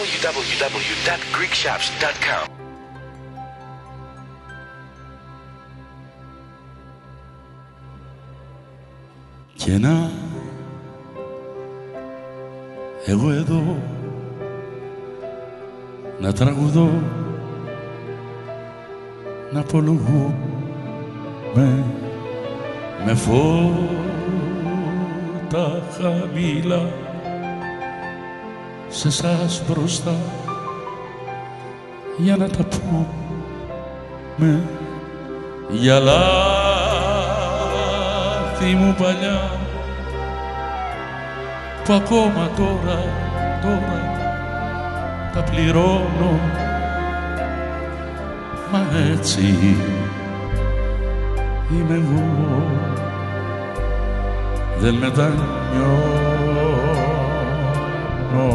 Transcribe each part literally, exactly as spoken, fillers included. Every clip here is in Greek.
double-u double-u double-u dot greek shops dot com. Και να εγώ εδώ να τραγουδώ, να απολογώ με, με φώτα χαμηλά σε σας μπροστά για να τα πούμε για λάθη μου παλιά που ακόμα τώρα, τώρα τα πληρώνω, μα έτσι είμαι εγώ, δεν μετανιώνω.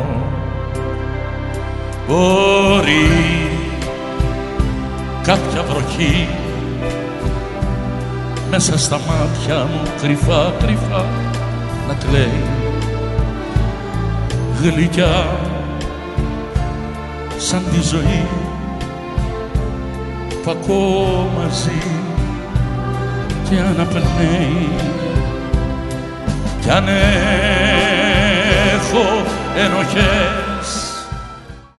Μπορεί κάποια βροχή μέσα στα μάτια μου κρυφά, κρυφά να κλαίει γλυκιά σαν τη ζωή που ακόμα ζει και αναπνέει. Κι αν έχω ενοχές